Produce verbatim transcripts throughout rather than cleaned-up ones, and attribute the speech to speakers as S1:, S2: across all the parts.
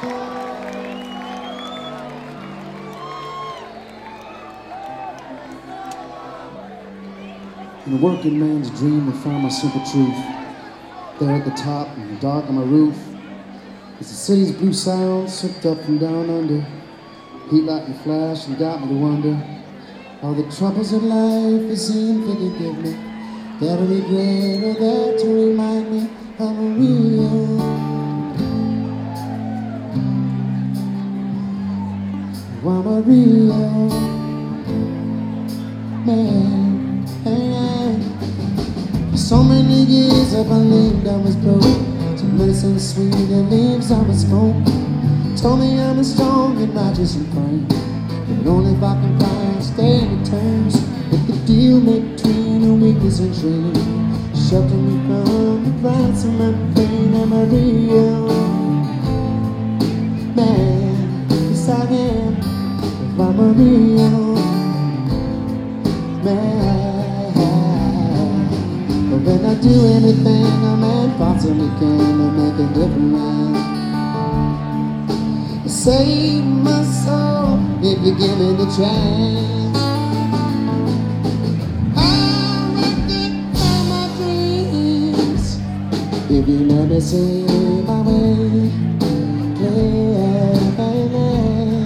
S1: In a working man's dream, I found my simple truth. There at the top, and the dark on my roof, as the city's blue sound sipped up and down under. Heat light and flash and got me to wonder all the troubles of life it seemed they could give me. There to regret or there to remind me I'm real. I'm a real man. For so many years I believed I was broke. Some medicine sweet and leaves I would smoke. Told me I'm as strong and righteous and fine, but only if I can find staying terms with the deal between a weakness and training. Shelter me from the price of my pain. I'm a real man. Yes I am. If I'm a real man. But when I do anything, I might possibly can to make a different man. Save my soul if you give me the chance. I'll make it for my dreams if you let me see my way. Yeah, baby.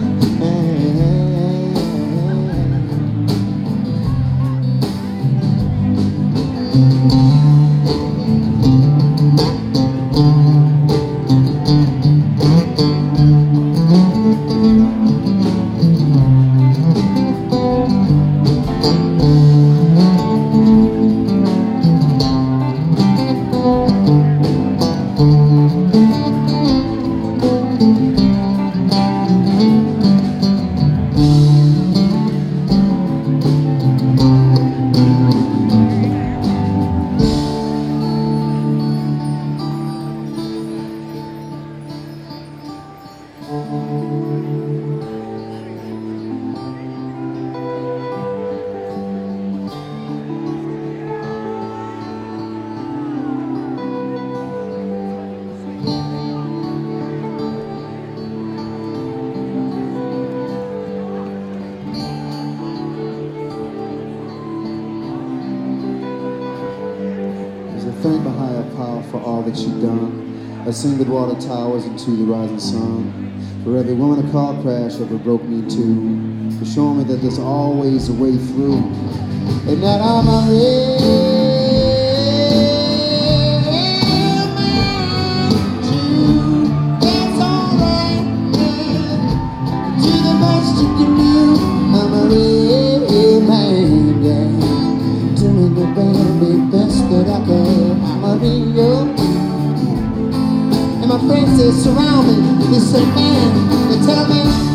S1: Thank the higher power for all that you've done. I sing with water towers into the rising sun. For every woman a car crash ever broke me too. For showing me that there's always a way through. And that I'm a real man too. That's alright, man. Do the best you can do. I'm a real man, yeah. Doing the very best that I can. I'm a real, and my friends they surround me. They say, man, they tell me